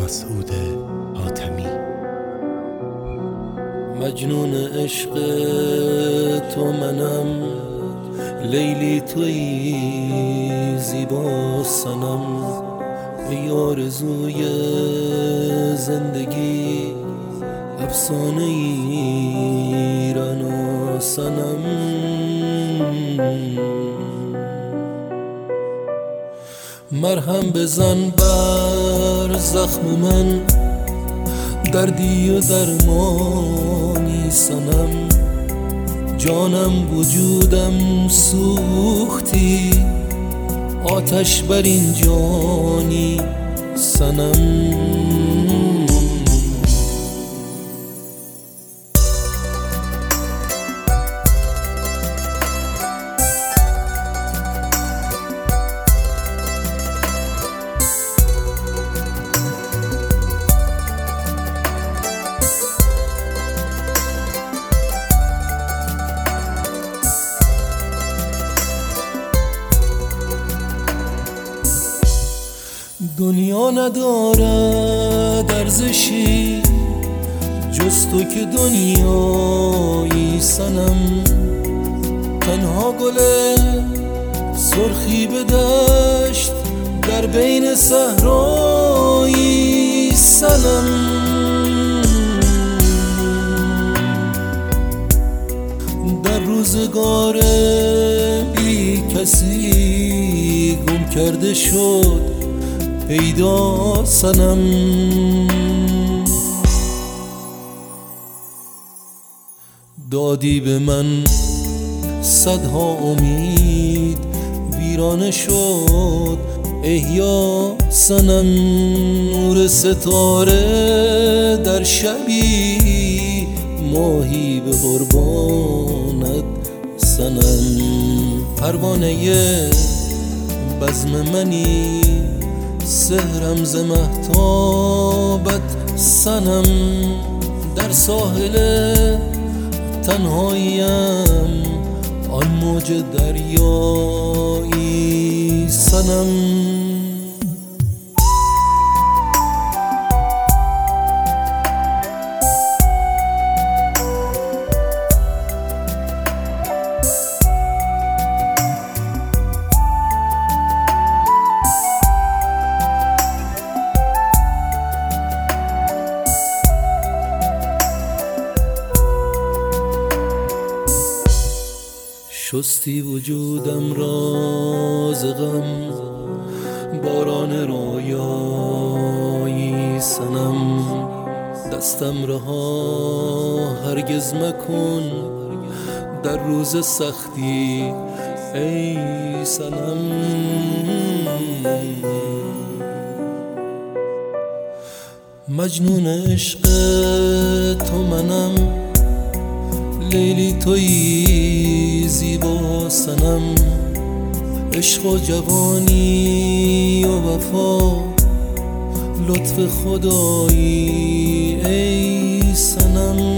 مسعود حاتمی. مجنون عشق تو منم، لیلی تویی زیبا صنم، ای آرزوی زندگی افسانه ایران و صنم. مرهم بزن بر زخم من، دردی و درمانی صنم، جانم وجودم سوختی، آتش بر این جانی صنم. دنیا ندارد ارزشی جز تو که دنیایی صنم، تنها گل سرخی به دشت در بین صحرایی صنم. در روزگار بی کسی گم کرده شد پیدا صنم. دادی به من صدها امید، ویرانه شد احیا صنم. نور ستاره در شبی، ماهی به قربانت صنم. پروانه بزم منی، سحرم ز مهتابت صنم. در ساحل تنهاییم آن موج دریایی صنم. شستی وجودم را ز غم، باران رویایی صنم. دستم رها هرگز مکن در روز سختی ای صنم. مجنون عشق تو منم، لیلی تویی زیبا صنم. عشق و جوانی و وفا لطف خدایی ای صنم.